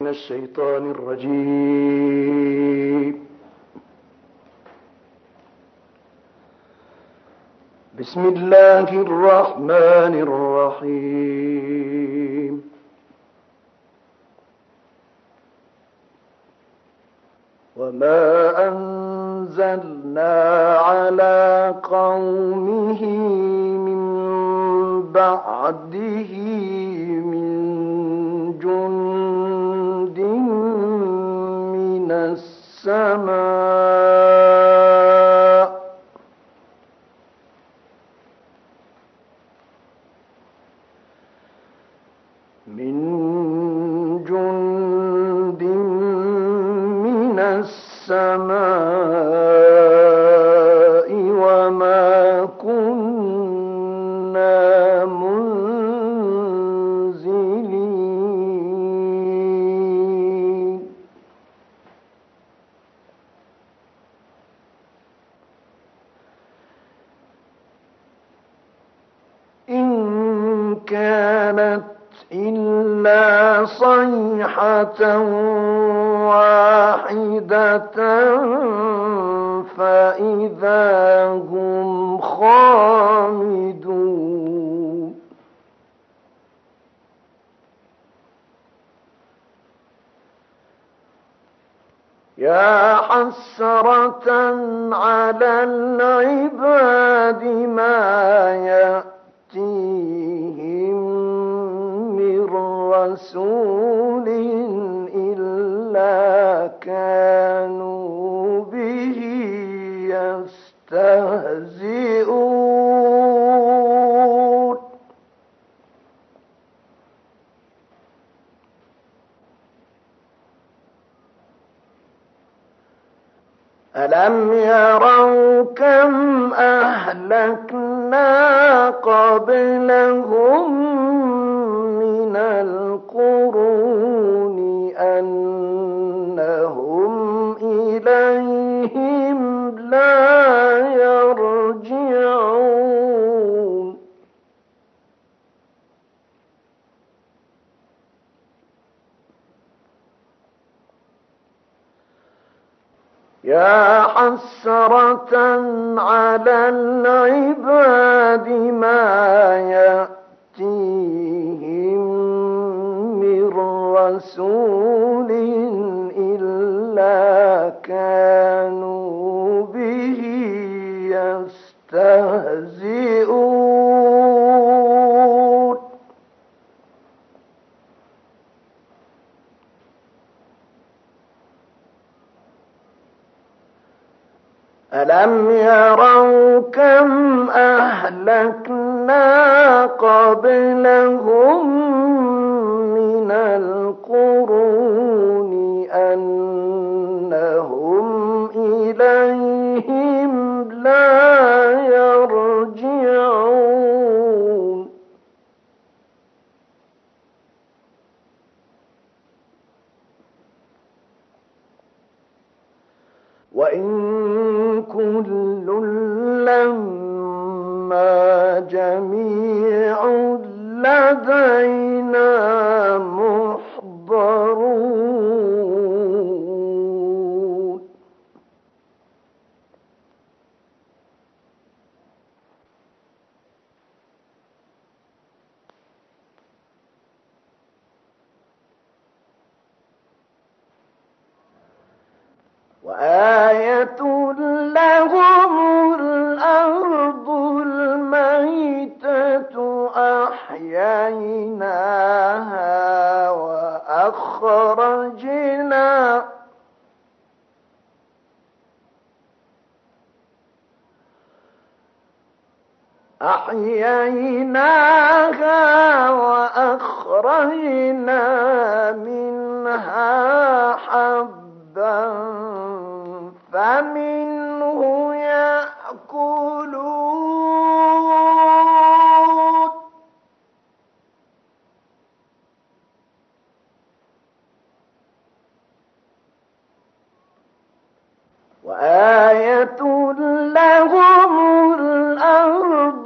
من الشيطان الرجيم. بسم الله الرحمن الرحيم. وما أنزلنا على قومه من بعده من جند من السماء وما كنا منزلين. إن كانت إلا صيحة واحدة فإذا هم خامدون. يا حسرة على العباد ما يأتيهم من رسول إلا كانوا به يستهزئون. ألم يروا كم أهلكنا قبلهم من القرون أنهم إليهم لا يرجعون. يا حسرة على العباد ما يأتيهم من رسول إلا كانوا به يستهزئون. ألم يروا كم أهلكنا قبلهم من القرون أنهم إليهم لا يرجعون. وإن كل لما جميع لدينا محضرون. وآية لهم الأرض الميتة أحييناها وأخرجنا منها حبا فمنه يأكلون. وآية لهم الأرض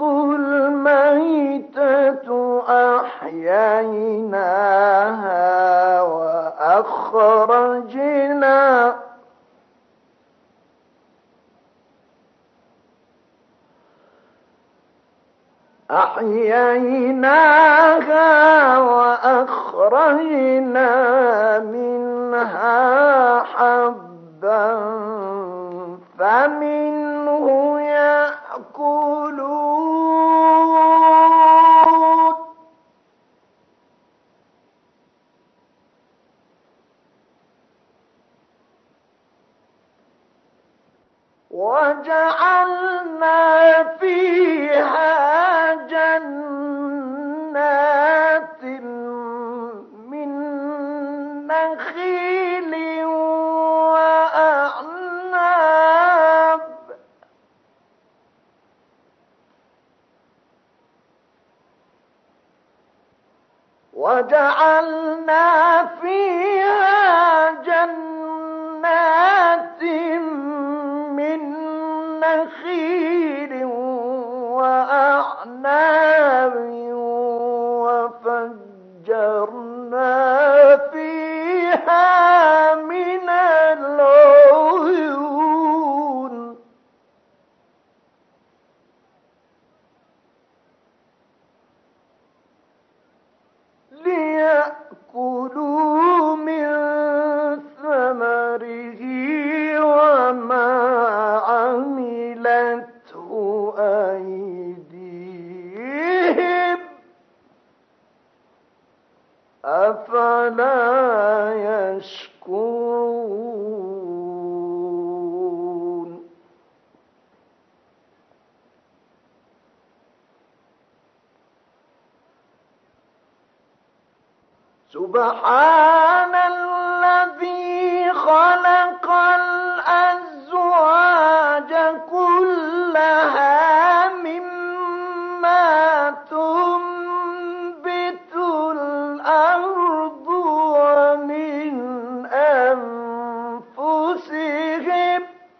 الميتة أحييناها وأخرجنا أحييناها وأخرجنا منها حبا فمنه يأكلون وجعلنا فيها جنات من نخيل وأعناب وفجرنا فيها من العيون ليأكلوا من ثمره وما عملته أيديهم أفلا يشكرون سبحان الذي خلق الأزواج كلها مما تنبت الأرض ومن أنفسهم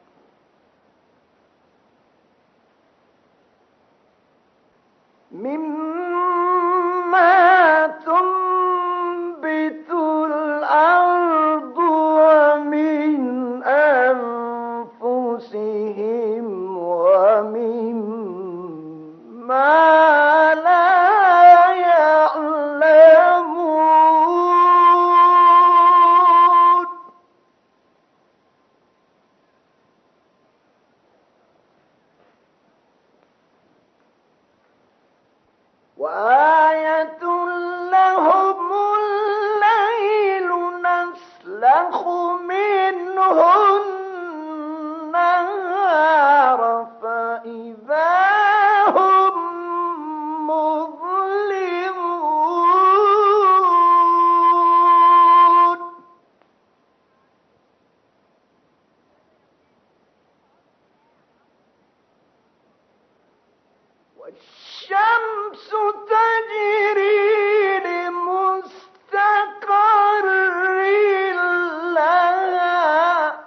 ومما لا يعلمون وآية لهم الليل نسلخ منه النهار فإذا هم مظلمون والشمس تجري لمستقر لها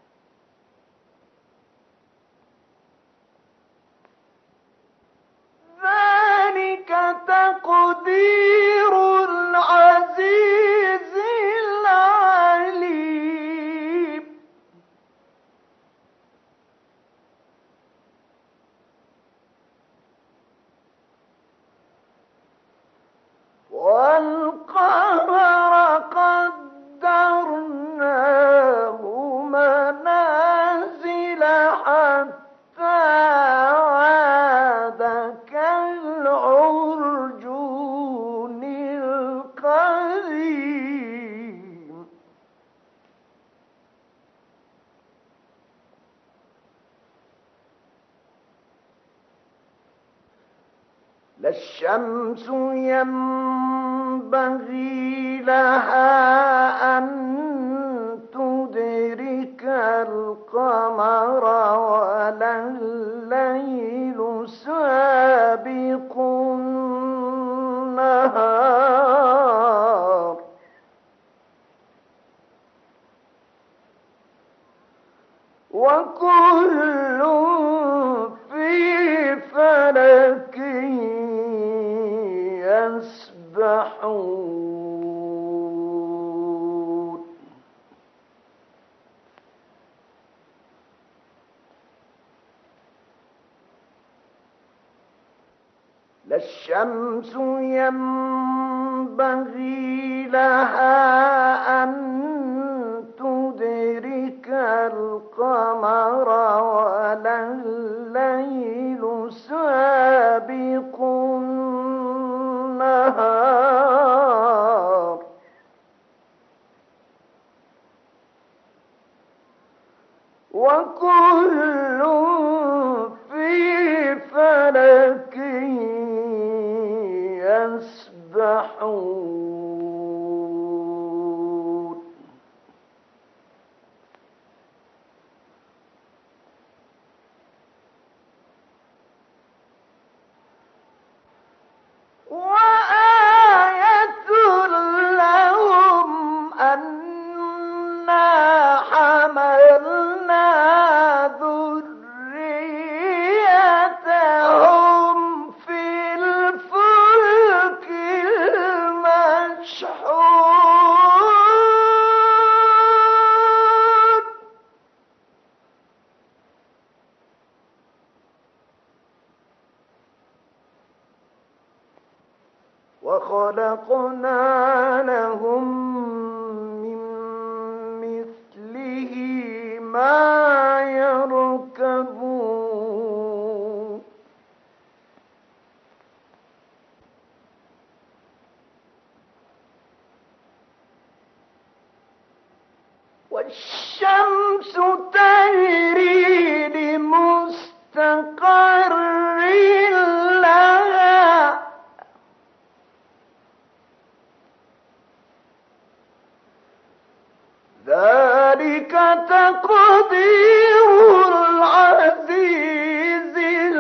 ذلك تقدير العزيز العليم والقمر قدرناه منازل حتى عاد كالعرجون القديم لا الشمس ينبغي لها أن تدرك القمر ولا الليل سابق النهار وكل في فلك يسبحون لا الشمس ينبغي لها أن تدرك القمر ولا الليل سابق النهار وكل في فلك يسبحون وآية لهم أنا حملنا ذريتهم في الفلك المشحون وخلقنا لهم من مثله ما يركبون والشمس تجري لمستقر لها ذلك تقدير العزيز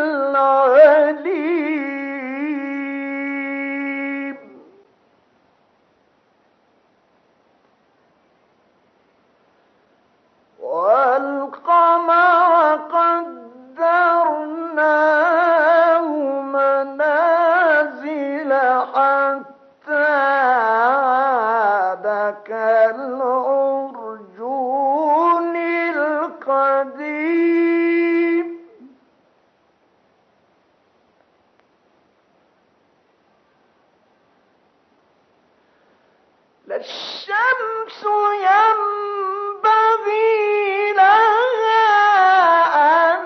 العليم والقمر قدرناه منازل حتى عاد كالعرجون القديم لا الشمس ينبغي لها أن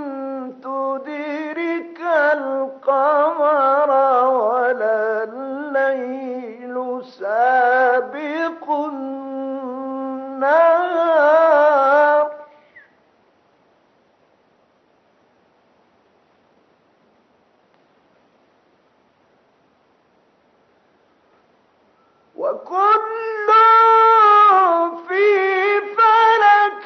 تدرك القمر ولا الليل سابق النهار وكل في فلك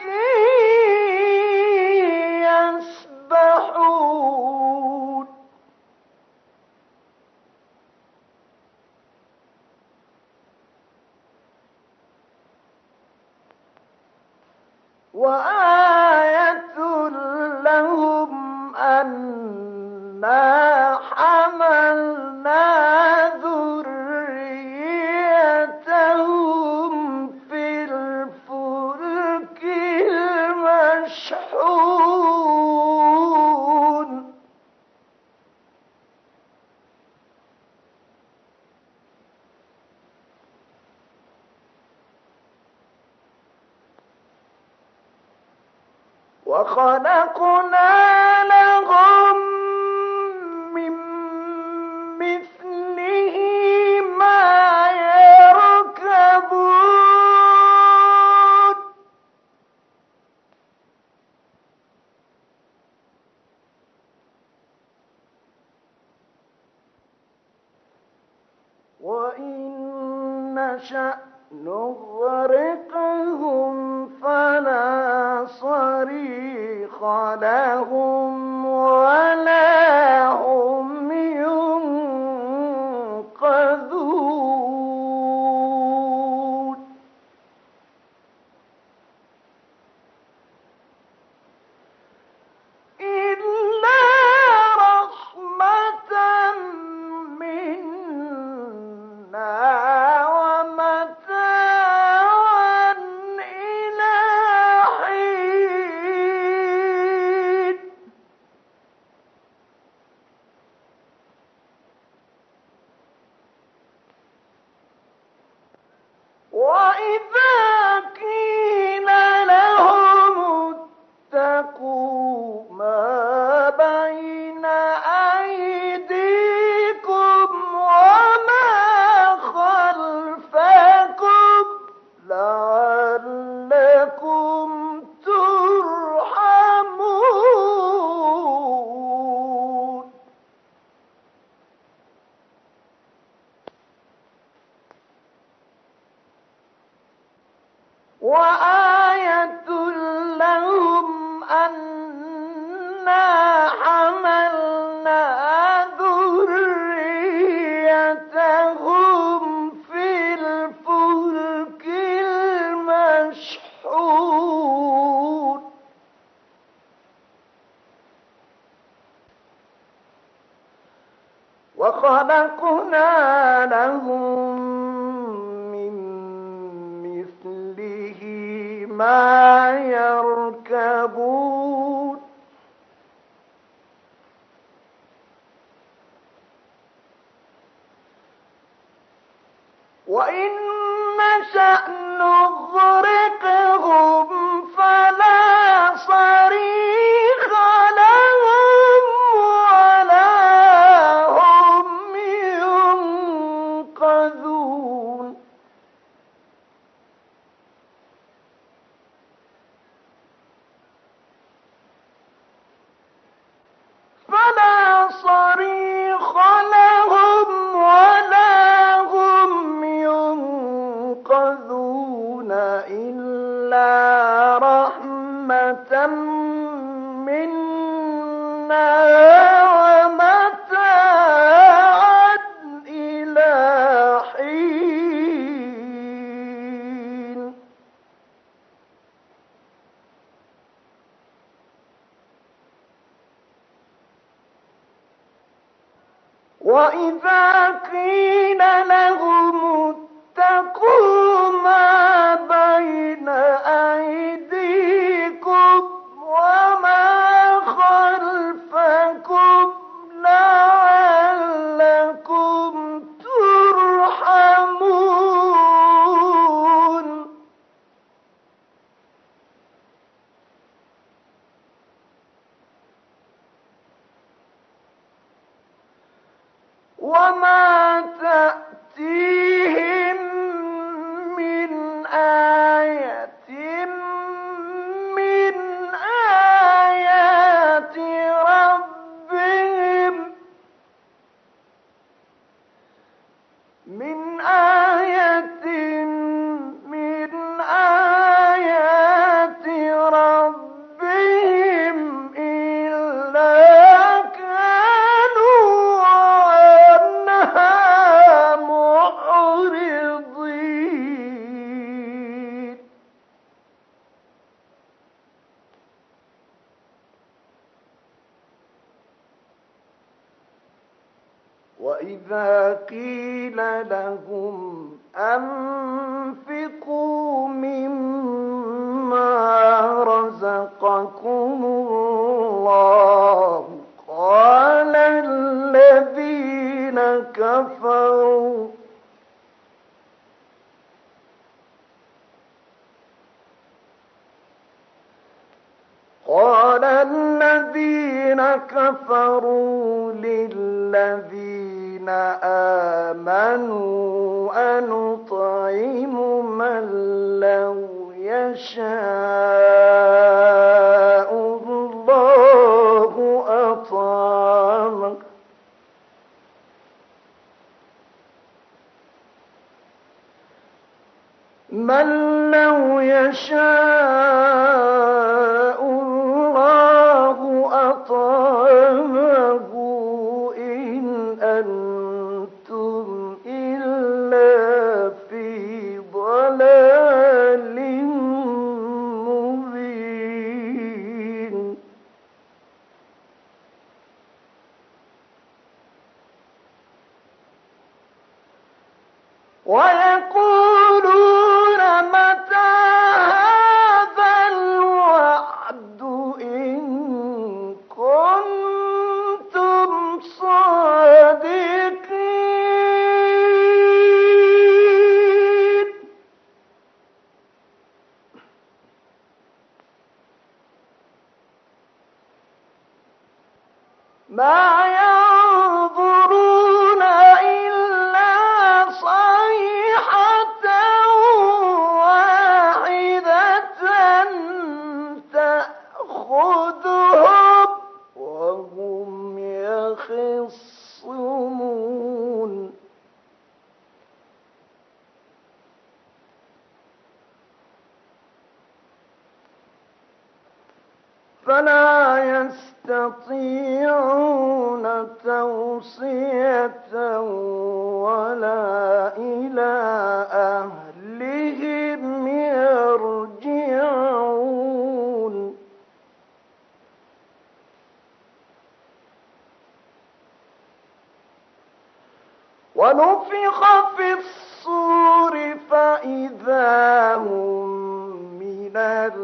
يسبحون وآية لهم أنا حملنا ذريتهم في الفلك المشحون وخلقنا لهم من مثله ما يركبون وإن نشأ نغرقهم فلا صريخ لهم ولا هم ينقذون إلا رحمة منا ومتاعا إلى حين قيل لهم اتقوا ما بين أيديكم وما خلفكم لعلكم ترحمون. وآية لهم أنا حملنا ذريتهم في الفلك المشحون وخلقنا لهم من مثله ما يركبون وإن نشأ نغرقهم فلا صريخ لهم ولا هم ينقذون. فلا صريخ لهم ولا هم ينقذون إلا رحمة منا ومتاعا إلى حين. وإذا قيل لهم اتقوا ما بين أيديكم وما خلفكم لعلكم ترحمون. وما تأتيهم من آية من آيات ربهم من آية من آيات ربهم إلا كانوا عنها معرضين. وإذا قيل لهم أنفقوا مما رزقكم الله قال الذين كفروا للذين آمنوا أنطعم من لو يشاء الله أطعمه من لو يشاء الله أطعمه إن أنتم إلا في ضلال مبين. ويقولون متى هذا الوعد إن كنتم صادقين. فلا يستطيعون توصية ولا إلى أهلهم يرجعون ونفخ في الصور فإذا هم من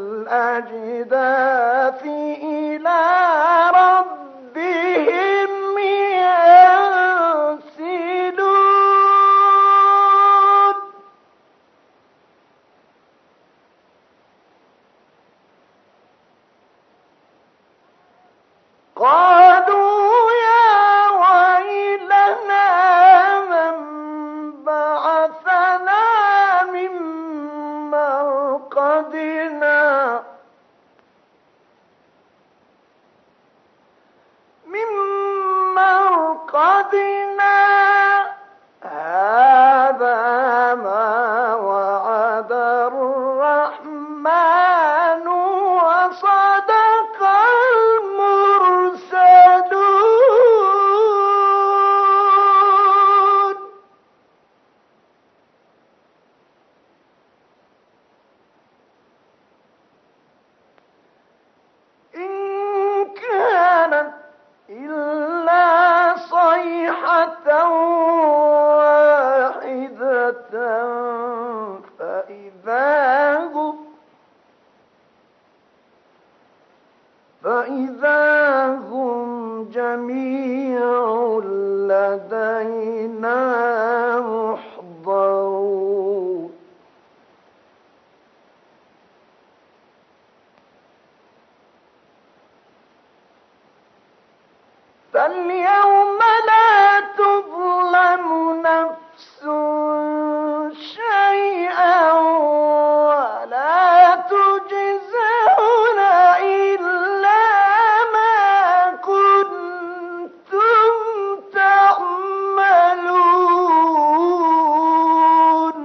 الأجداث إلى ربهم ينسلون قالوا يا ويلنا من بعثنا من مرقدنا هذا ما وعد الرحمن وصدق المرسلون إن كانت إلا صيحة واحدة فإذا هم جميع لدينا محضرون فاليوم لا تظلم نفس شيئا ولا تجزون إلا ما كنتم تعملون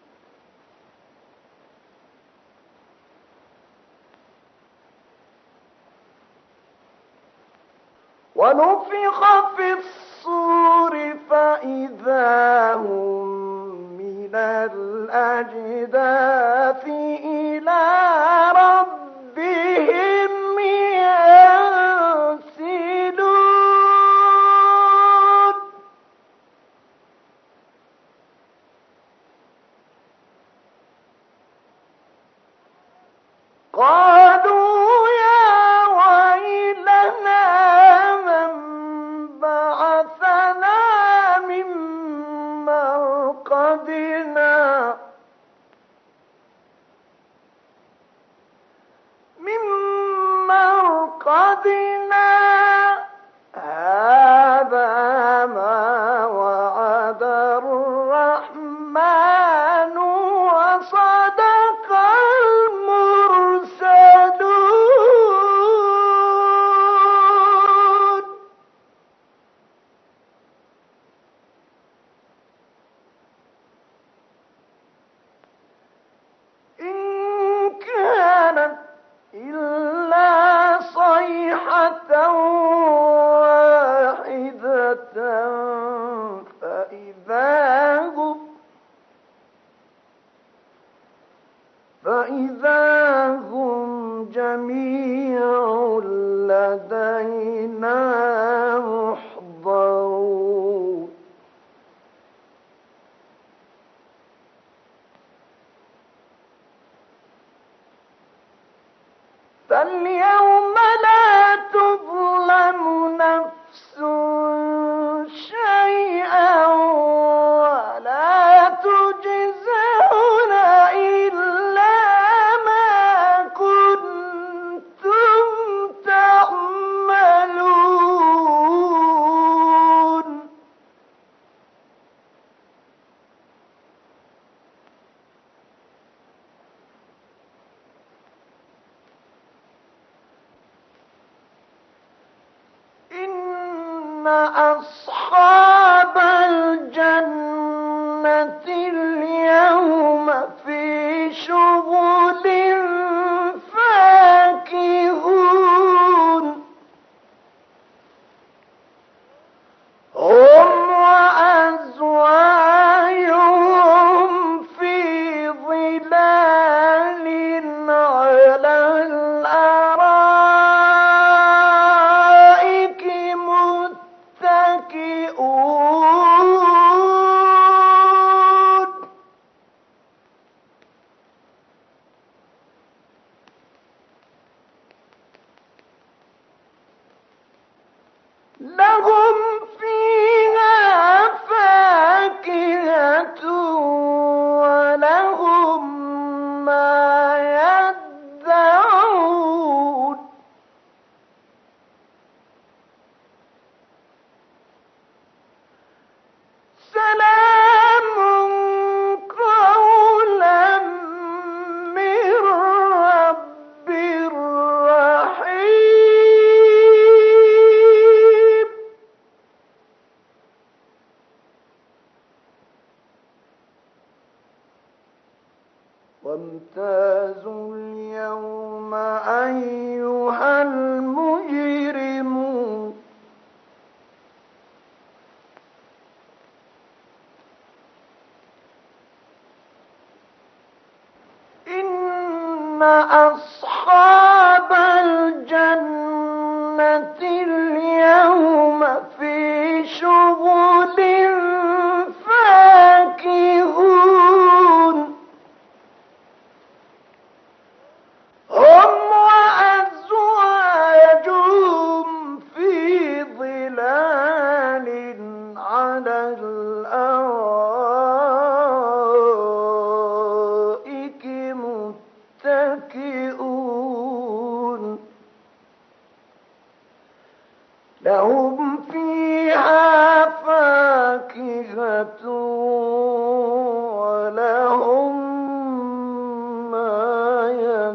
ونفخ في الصور فإذا هم من الأجداث إلى ربهم ينسلون قالوا يا ويلنا من بعثنا من مرقدنا هذا ما وعد الرحمن وصدق المرسلون إن كانت إلا صيحة واحدة فإذا هم جميع لدينا محضرون فاليوم لا تظلم نفس شيئا ولا تجزون إلا ما كنتم تعملون إن أصحاب الجنة اليوم في شغل فاكهون وامتازوا اليوم أيها المجرمون إن أصحاب الجنة اليوم في شغل فاكهون هم وأزواجهم في ظلال على الأرائك متكئون لهم فيها فاكهة ولهم ما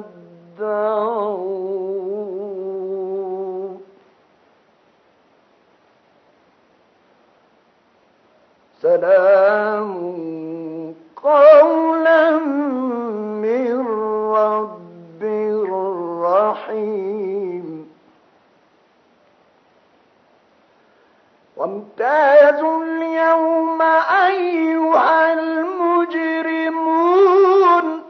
يدعون سلام قولا من رب رحيم وامتازوا اليوم أيها المجرمون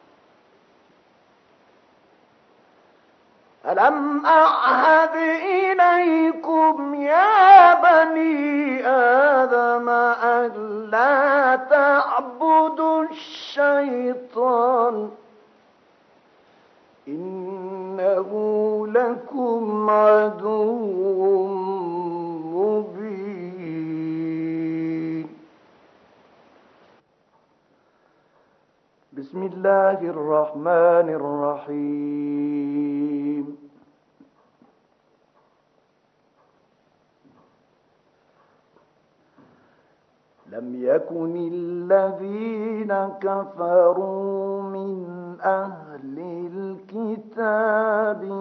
ألم أعهد إليكم يا بني آدم ألا تعبدوا الشيطان إنه لكم عدو مبين بسم الله الرحمن الرحيم لم يكن الذين كفروا من أهل الكتاب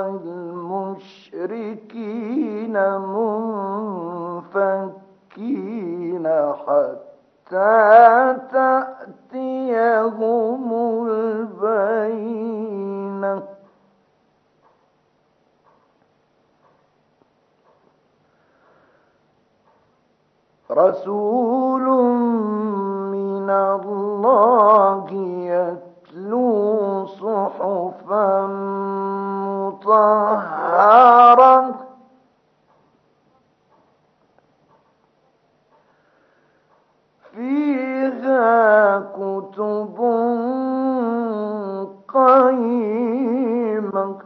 والمشركين منفكين حتى تأتيهم البينة رسول من الله يتلو صحفا مطهرة فيها كتب قيمة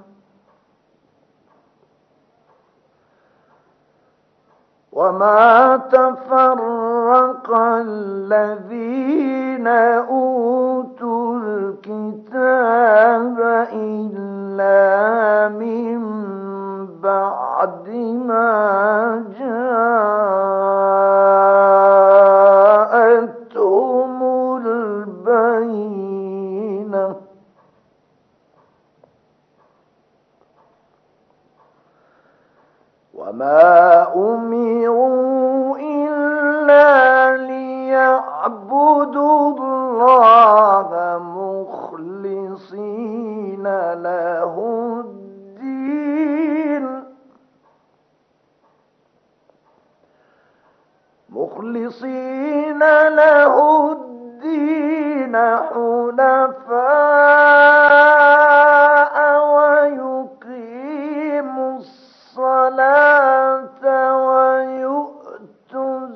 وما تفرق الذين أوتوا الكتاب إلا من بعد ما جاءتهم البينة وما أمروا إلا ليعبدوا الله مخلصين له الدين حنفاء ويقيموا الصلاة ويؤتوا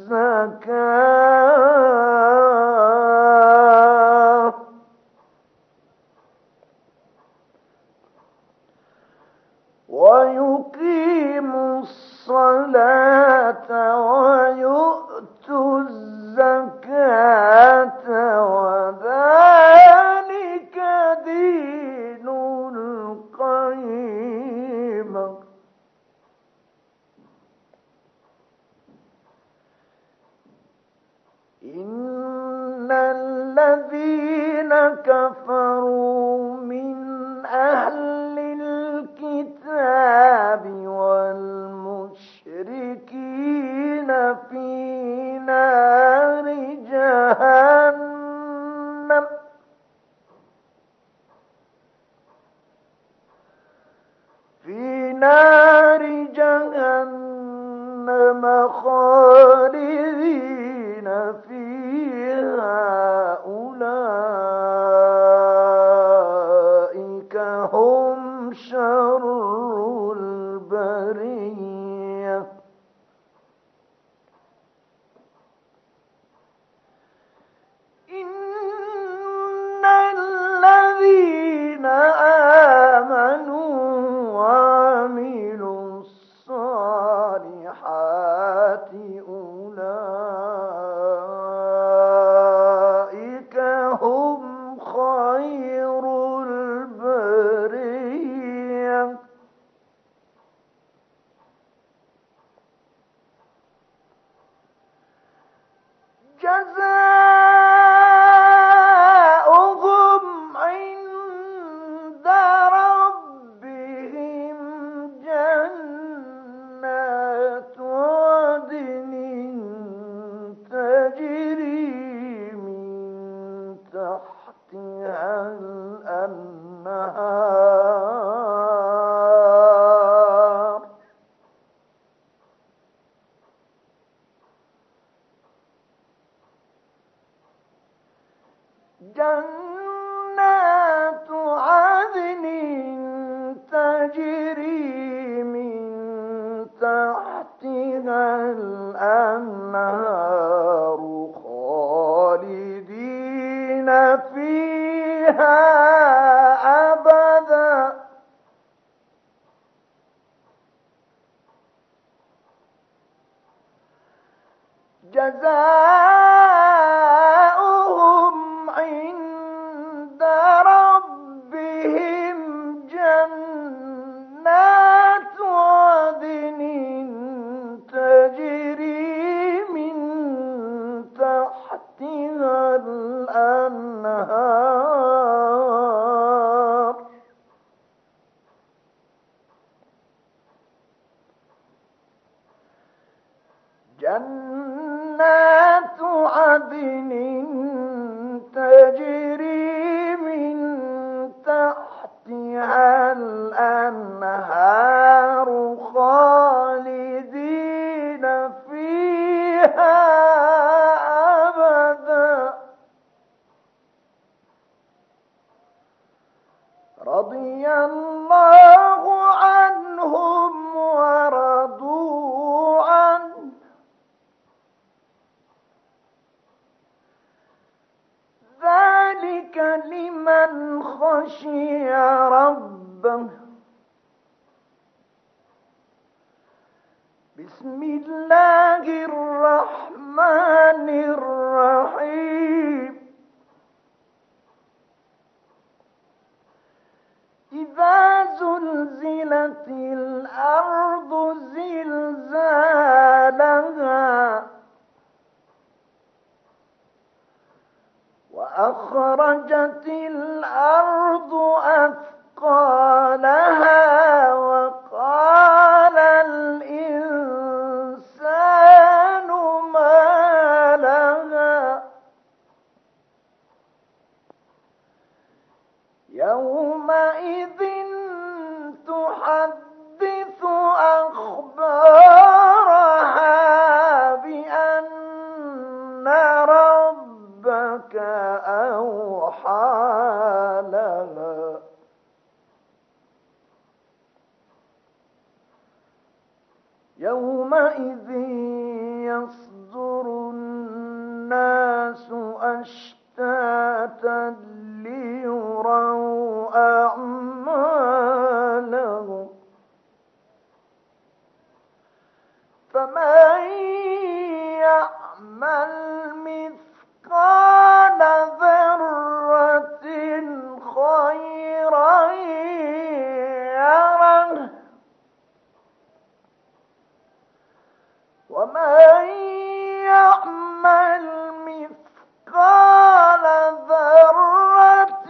الزكاة ويقيموا الصلاة ويؤتوا الزكاة وذلك دين القيمة إن الذين كفروا من أهل الكتاب والمشركين في نار جهنم أولئك هم شر البرية. إن الذين آمنوا وعملوا الصالحات أولئك هم خير البرية. جزاؤهم عند ربهم جنات عدن تجري من تحتها الأنهار جنات عدن تجري من تحتها الأنهار خالدين فيها أبدا. جزاؤهم عند ربهم جنات عدن تجري من تحتها الأنهار جنات عدن تجري من تحتها الأنهار خالدين فيها أبدا. رضي الله عنهم ورضوا عنه ذلك لمن خشي ربه. بسم الله الرحمن الرحيم. إذا زلزلت الأرض زلزالها وأخرجت الأرض أثقالها وقال الإنسان ما لها يومئذ تحدث أخبارها بأن ربك أوحى لها. يومئذ يصدر الناس أشتاتا ليروا أعمالهم فمن يعمل مثقال ذرة خيرا يره ومن يعمل مثقال ذرة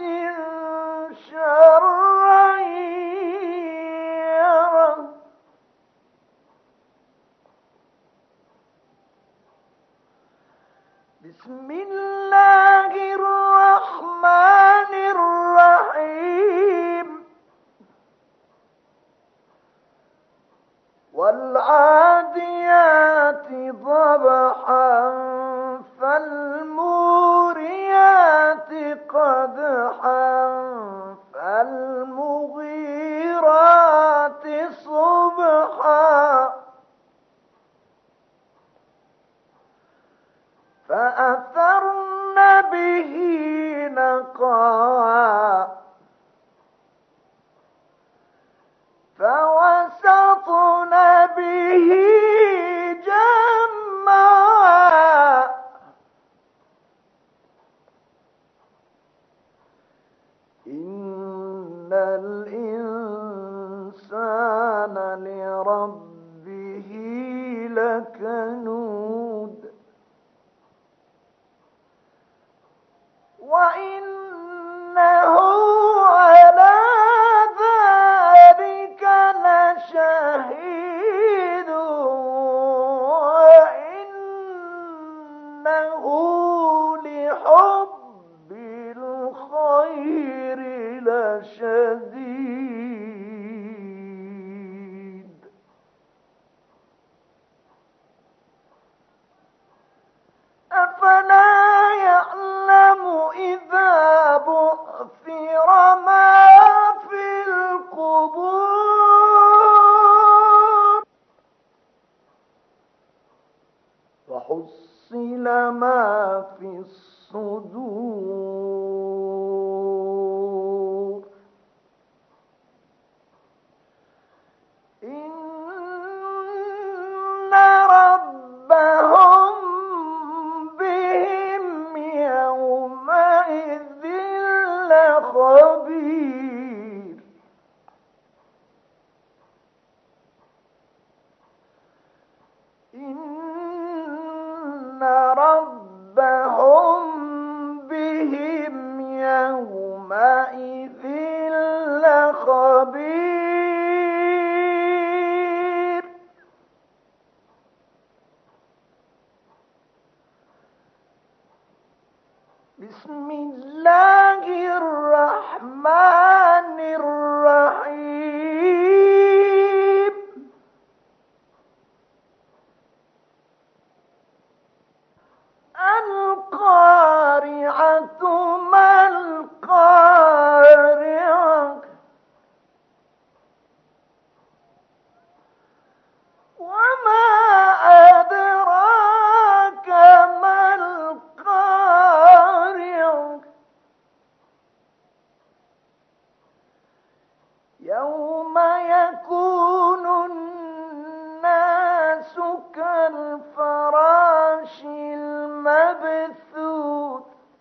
شرا يره. بسم فالموريات قدحا فالمغيرات صبحا فأثرن به نقعا فوسطن به جمعا إن الإنسان لربه لكنود وإنه على ذلك لشهيد وإنه لحب الخير لشديد أفلا يعلم إذا بعثر ما في القبور وحصل ما في الصدور إن ربهم بهم يومئذ لخبير إن ربهم بهم يومئذ لخبير بسم الله الرحمن الرحيم القارعة ما القارعة وما أدراك ما القارعة يوم يكون الناس كالفراش المبثوث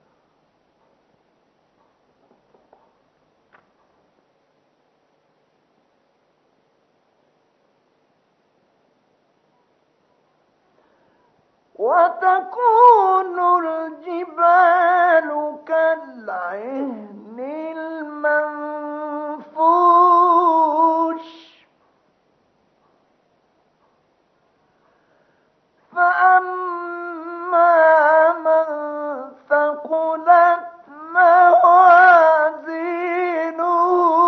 وتكون الجبال كالعهن المنفوش فأما من ثقلت موازينه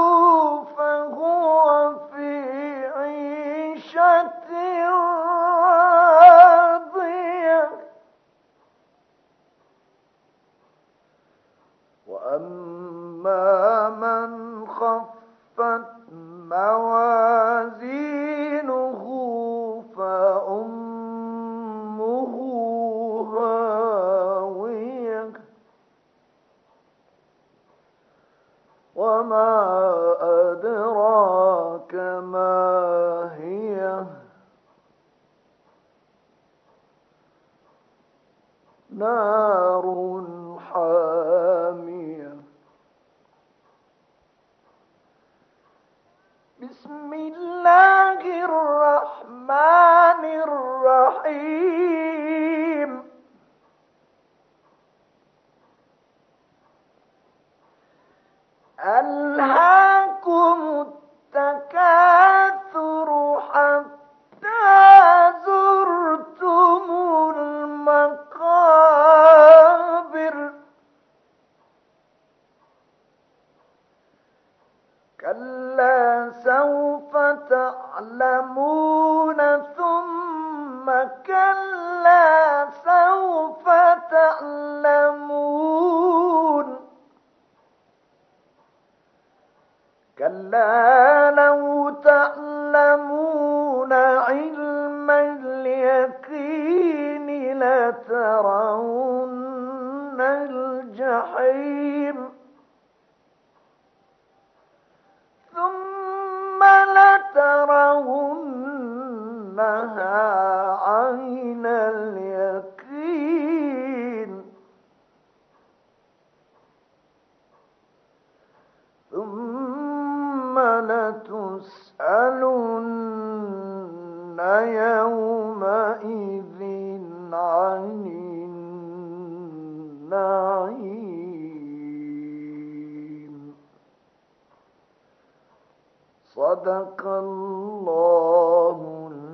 فهو في عيشة راضية وأما من خفت موازينه فأمه هاوية وما أدراك ما هي نار حامية بسم الله الرحمن الرحيم ألهاكم التكاثر حتى زرتم المقابر كلا سوف تعلمون ثم كلا سوف تعلمون كلا لو تعلمون علم اليقين لترون الجحيم ثم لترونها عين اليقين ثم لتسألن يومئذ عن النعيم. صدق الله